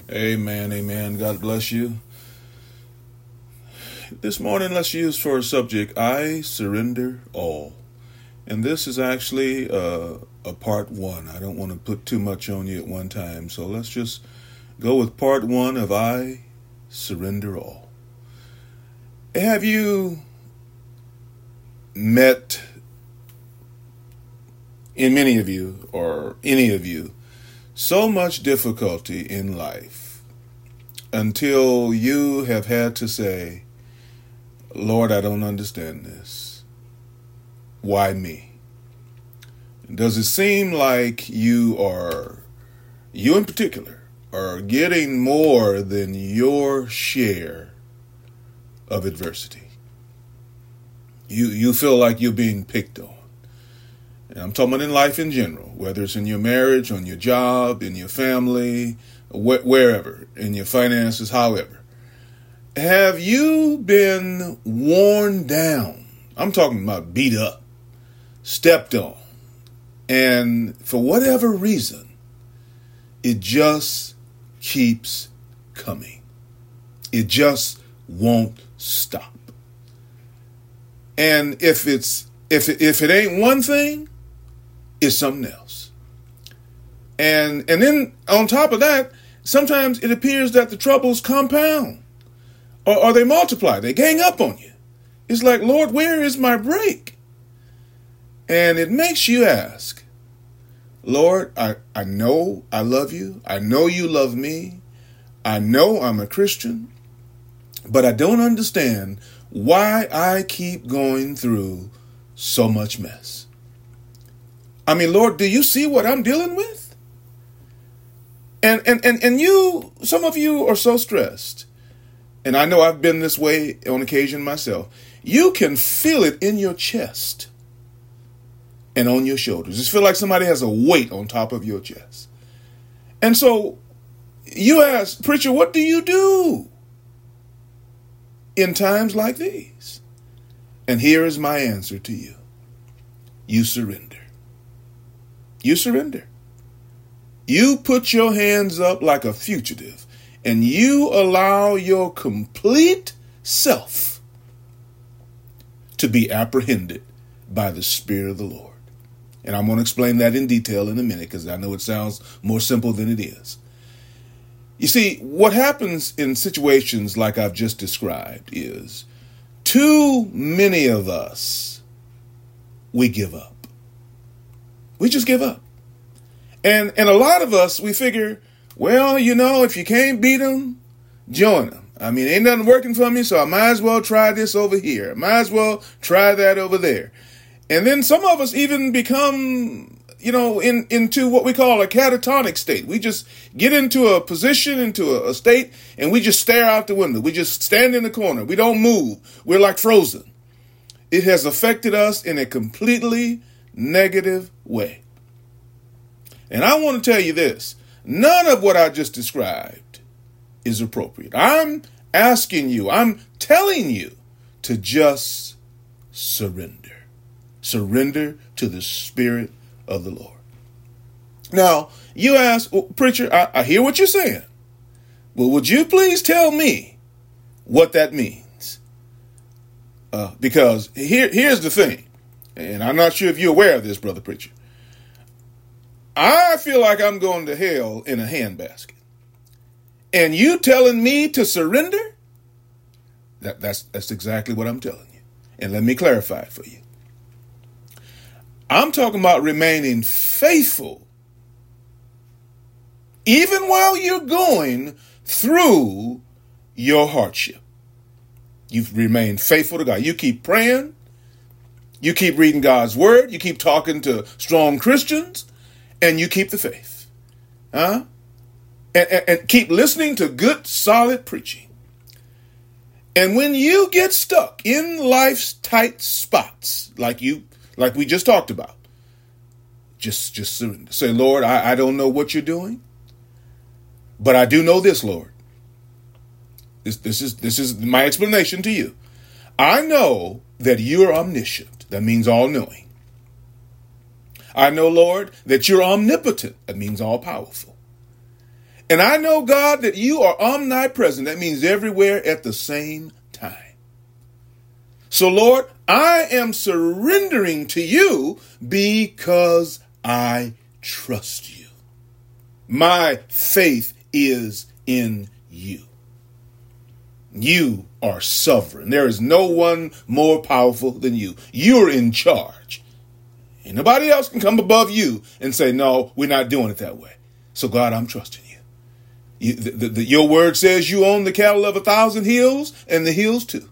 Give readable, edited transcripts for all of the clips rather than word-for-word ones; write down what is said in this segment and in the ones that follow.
Amen, amen. God bless you. This morning, let's use for a subject, I surrender all. And this is actually a part one. I don't want to put too much on you at one time. So let's just go with part one of I surrender all. Have you met, in many of you, or any of you, so much difficulty in life until you have had to say, Lord, I don't understand this. Why me? Does it seem like you in particular, are getting more than your share of adversity? You feel like you're being picked on. And I'm talking about in life in general, whether it's in your marriage, on your job, in your family, wherever, in your finances, however. Have you been worn down? I'm talking about beat up, stepped on, and for whatever reason, it just keeps coming. It just won't stop. And if it ain't one thing, it's something else. And then on top of that, sometimes it appears that the troubles compound. Or they multiply, they gang up on you. It's like, Lord, where is my break? And it makes you ask, Lord, I know I love you. I know you love me. I know I'm a Christian. But I don't understand why I keep going through so much mess. I mean, Lord, do you see what I'm dealing with? And you, some of you are so stressed. And I know I've been this way on occasion myself. You can feel it in your chest and on your shoulders. Just feel like somebody has a weight on top of your chest. And so you ask, preacher, what do you do in times like these? And here is my answer to you. You surrender. You surrender. You put your hands up like a fugitive. And you allow your complete self to be apprehended by the Spirit of the Lord. And I'm going to explain that in detail in a minute because I know it sounds more simple than it is. You see, what happens in situations like I've just described is too many of us, we give up. We just give up. And a lot of us, we figure, well, if you can't beat them, join them. I mean, ain't nothing working for me, so I might as well try this over here. I might as well try that over there. And then some of us even become, into what we call a catatonic state. We just get into a position, into a state, and we just stare out the window. We just stand in the corner. We don't move. We're like frozen. It has affected us in a completely negative way. And I want to tell you this. None of what I just described is appropriate. I'm asking you, I'm telling you to just surrender. Surrender to the Spirit of the Lord. Now, you ask, well, preacher, I hear what you're saying. Well, would you please tell me what that means? Because here's the thing, and I'm not sure if you're aware of this, brother preacher. I feel like I'm going to hell in a handbasket. And you telling me to surrender? That's exactly what I'm telling you. And let me clarify it for you. I'm talking about remaining faithful even while you're going through your hardship. You've remained faithful to God. You keep praying. You keep reading God's word. You keep talking to strong Christians. And you keep the faith. And keep listening to good, solid preaching. And when you get stuck in life's tight spots, like we just talked about, just surrender. Say, Lord, I don't know what you're doing, but I do know this, Lord. This is my explanation to you. I know that you are omniscient. That means all-knowing. I know, Lord, that you're omnipotent. That means all-powerful. And I know, God, that you are omnipresent. That means everywhere at the same time. So, Lord, I am surrendering to you because I trust you. My faith is in you. You are sovereign. There is no one more powerful than you. You're in charge. And nobody else can come above you and say, no, we're not doing it that way. So, God, I'm trusting you. Your word says you own the cattle of 1,000 hills and the hills too.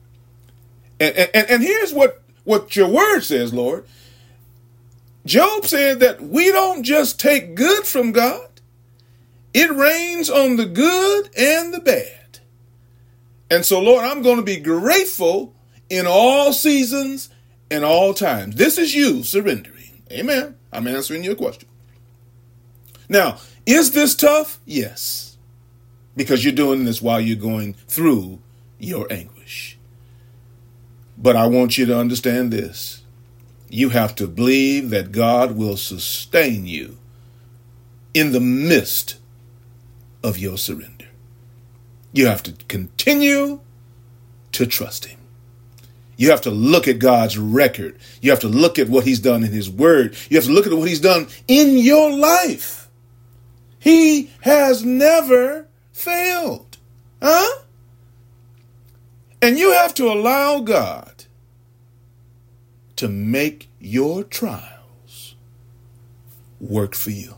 And here's what your word says, Lord. Job said that we don't just take good from God. It rains on the good and the bad. And so, Lord, I'm going to be grateful in all seasons and all times. This is you surrendering. Amen. I'm answering your question. Now, is this tough? Yes. Because you're doing this while you're going through your anguish. But I want you to understand this. You have to believe that God will sustain you in the midst of your surrender. You have to continue to trust him. You have to look at God's record. You have to look at what he's done in his word. You have to look at what he's done in your life. He has never failed. Huh? And you have to allow God to make your trials work for you,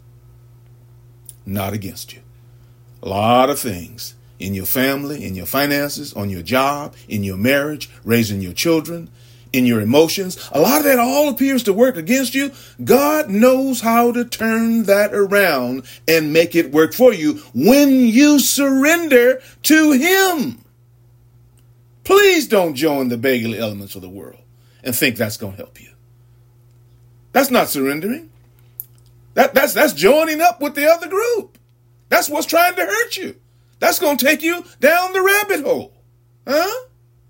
not against you. A lot of things in your family, in your finances, on your job, in your marriage, raising your children, in your emotions. A lot of that all appears to work against you. God knows how to turn that around and make it work for you when you surrender to him. Please don't join the beggarly elements of the world and think that's going to help you. That's not surrendering. That's joining up with the other group. That's what's trying to hurt you. That's going to take you down the rabbit hole. Huh?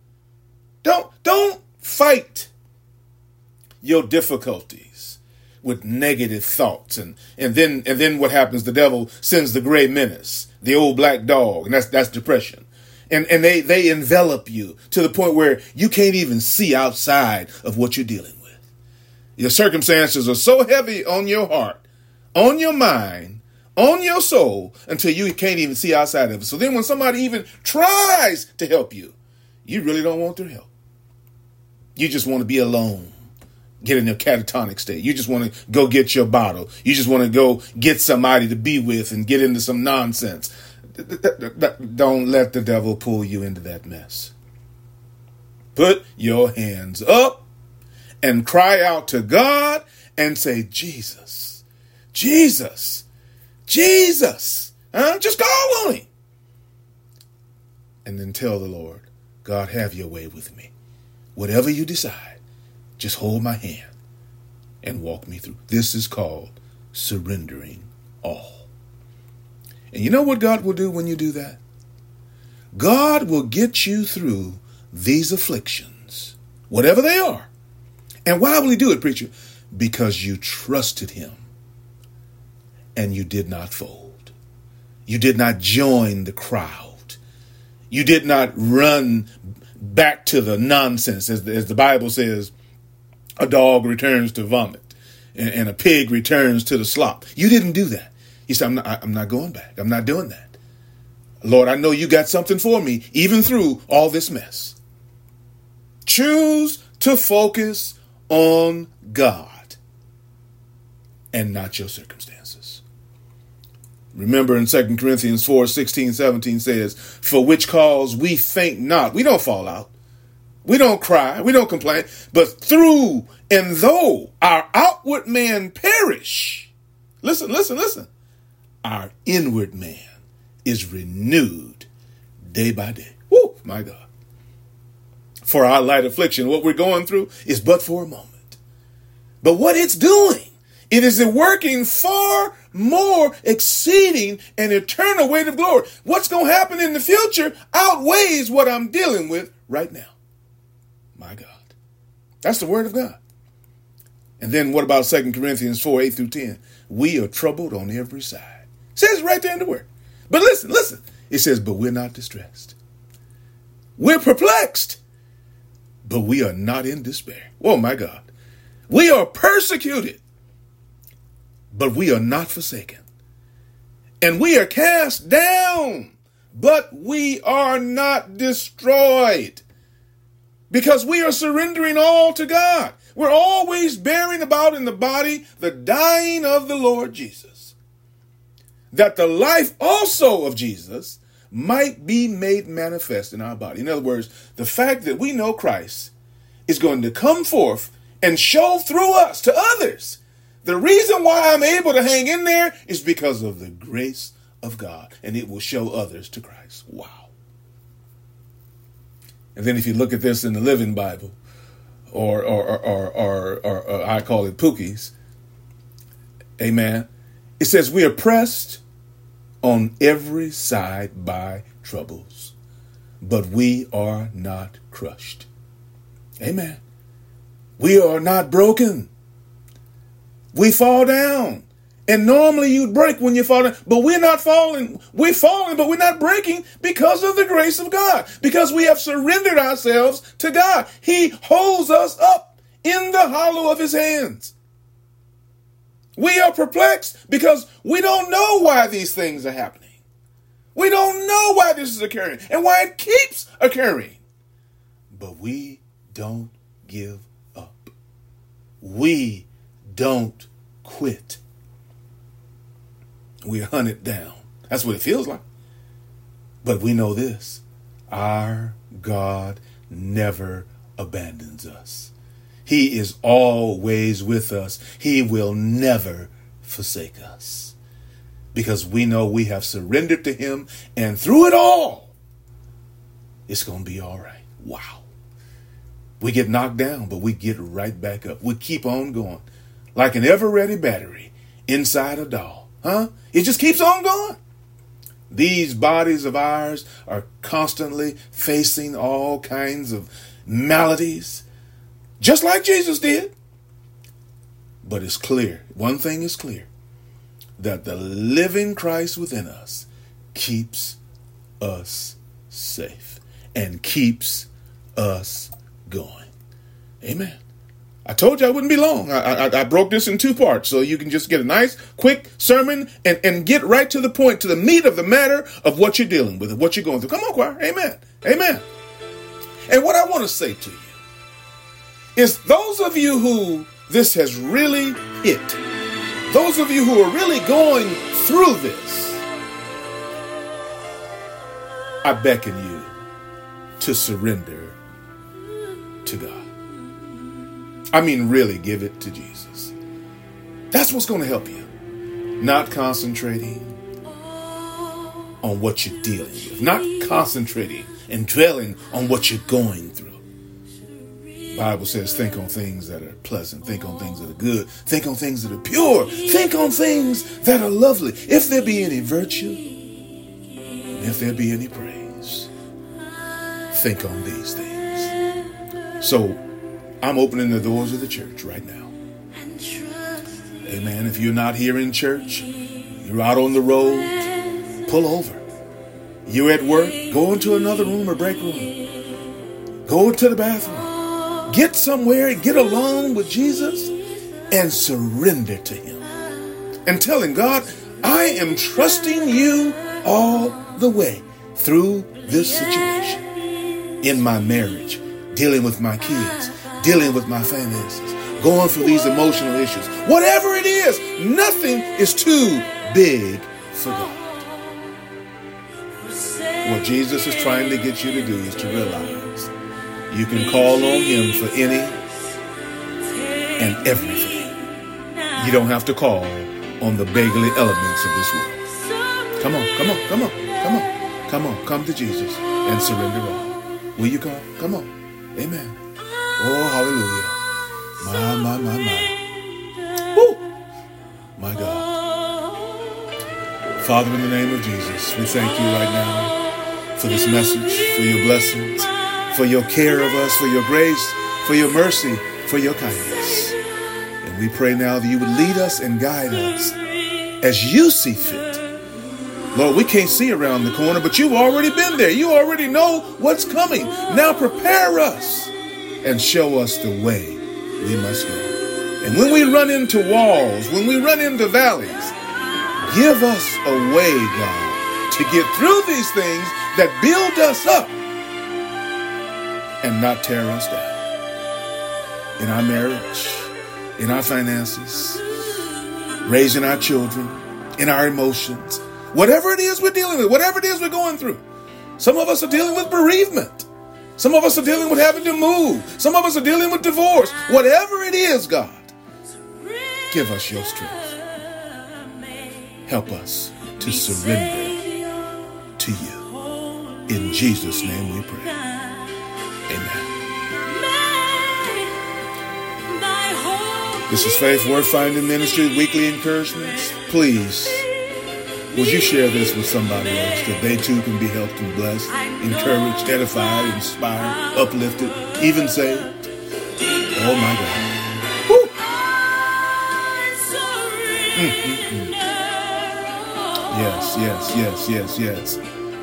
Don't fight your difficulties with negative thoughts. And then what happens? The devil sends the gray menace, the old black dog, and that's depression. And they envelop you to the point where you can't even see outside of what you're dealing with. Your circumstances are so heavy on your heart, on your mind, on your soul, until you can't even see outside of it. So then when somebody even tries to help you, you really don't want their help. You just want to be alone, get in a catatonic state. You just want to go get your bottle. You just want to go get somebody to be with and get into some nonsense. Don't let the devil pull you into that mess. Put your hands up and cry out to God and say, Jesus, Jesus, Jesus. Just call on him. And then tell the Lord, God, have your way with me. Whatever you decide, just hold my hand and walk me through. This is called surrendering all. And you know what God will do when you do that? God will get you through these afflictions, whatever they are. And why will he do it, preacher? Because you trusted him and you did not fold. You did not join the crowd. You did not run back to the nonsense. As the Bible says, a dog returns to vomit and a pig returns to the slop. You didn't do that. You said, I'm not going back. I'm not doing that. Lord, I know you got something for me, even through all this mess. Choose to focus on God and not your circumstances. Remember in 2 Corinthians 4:16-17 says, for which cause we faint not. We don't fall out. We don't cry. We don't complain. But through and though our outward man perish, listen, our inward man is renewed day by day. Woo, my God. For our light affliction, what we're going through is but for a moment. But what it's doing, it is working far more exceeding an eternal weight of glory. What's going to happen in the future outweighs what I'm dealing with right now. My God. That's the word of God. And then what about 2 Corinthians 4:8-10? We are troubled on every side. Says right there in the word. But listen. It says, but we're not distressed. We're perplexed, but we are not in despair. Oh my God. We are persecuted, but we are not forsaken. And we are cast down, but we are not destroyed, because we are surrendering all to God. We're always bearing about in the body the dying of the Lord Jesus, that the life also of Jesus might be made manifest in our body. In other words, the fact that we know Christ is going to come forth and show through us to others. The reason why I'm able to hang in there is because of the grace of God, and it will show others to Christ. Wow. And then if you look at this in the Living Bible, or I call it Pookie's, amen, it says we are pressed on every side by troubles, but we are not crushed. Amen. We are not broken. We fall down. And normally you'd break when you fall down, but we're not falling. We're falling, but we're not breaking because of the grace of God, because we have surrendered ourselves to God. He holds us up in the hollow of his hands. We are perplexed because we don't know why these things are happening. We don't know why this is occurring and why it keeps occurring. But we don't give up. We don't quit. We're hunted down. That's what it feels like. But we know this. Our God never abandons us. He is always with us. He will never forsake us, because we know we have surrendered to him, and through it all, it's going to be all right. Wow. We get knocked down, but we get right back up. We keep on going like an ever-ready battery inside a doll. It just keeps on going. These bodies of ours are constantly facing all kinds of maladies, just like Jesus did. But it's clear, one thing is clear, that the living Christ within us keeps us safe and keeps us going. Amen. I told you I wouldn't be long. I broke this in two parts so you can just get a nice, quick sermon and get right to the point, to the meat of the matter of what you're dealing with, what you're going through. Come on, choir. Amen. Amen. And what I want to say to you is, those of you who this has really hit, those of you who are really going through this, I beckon you to surrender to God. I mean, really give it to Jesus. That's what's going to help you. Not concentrating on what you're dealing with. Not concentrating and dwelling on what you're going through. The Bible says, think on things that are pleasant. Think on things that are good. Think on things that are pure. Think on things that are lovely. If there be any virtue, and if there be any praise, think on these things. So, I'm opening the doors of the church right now. Amen. If you're not here in church, you're out on the road, pull over. You're at work, go into another room or break room. Go to the bathroom. Get somewhere, get alone with Jesus and surrender to him. And tell him, God, I am trusting you all the way through this situation. In my marriage, dealing with my kids, dealing with my finances, going through these emotional issues. Whatever it is, nothing is too big for God. What Jesus is trying to get you to do is to realize you can call on him for any and everything. You don't have to call on the beggarly elements of this world. Come on, come on, come on, come on. Come on, come to Jesus and surrender all. Will you come? Come on. Amen. Oh, hallelujah. My. Woo! My God. Father, in the name of Jesus, we thank you right now for this message, for your blessings, for your care of us, for your grace, for your mercy, for your kindness. And we pray now that you would lead us and guide us as you see fit Lord, we can't see around the corner, but you've already been there. You already know what's coming. Now prepare us and show us the way we must go. And when we run into walls, when we run into valleys, give us a way, God, to get through these things that build us up and not tear us down. In our marriage, in our finances, raising our children, in our emotions, whatever it is we're dealing with, whatever it is we're going through. Some of us are dealing with bereavement. Some of us are dealing with having to move. Some of us are dealing with divorce. Whatever it is, God, give us your strength. Help us to surrender to you. In Jesus' name we pray. Amen. This is Faith Worth Finding Ministry, weekly encouragements. Please, would you share this with somebody else that they too can be helped and blessed, encouraged, edified, inspired, uplifted, even saved? Oh my God. Woo. Yes, yes, yes, yes, yes.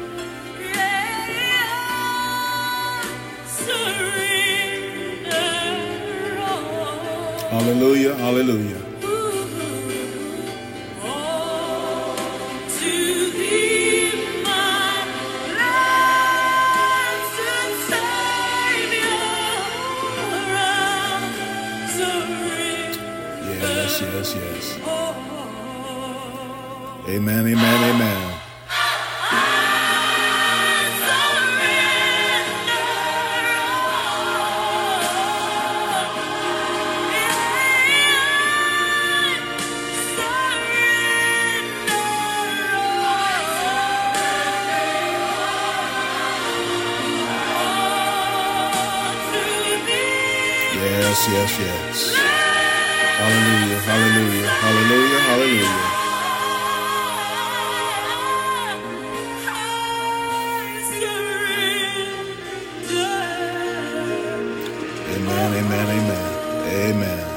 Hallelujah, hallelujah. Yes, yes, yes. Amen, amen, amen. Yes, yes, yes. Hallelujah, hallelujah, hallelujah, hallelujah. Amen, amen, amen, amen.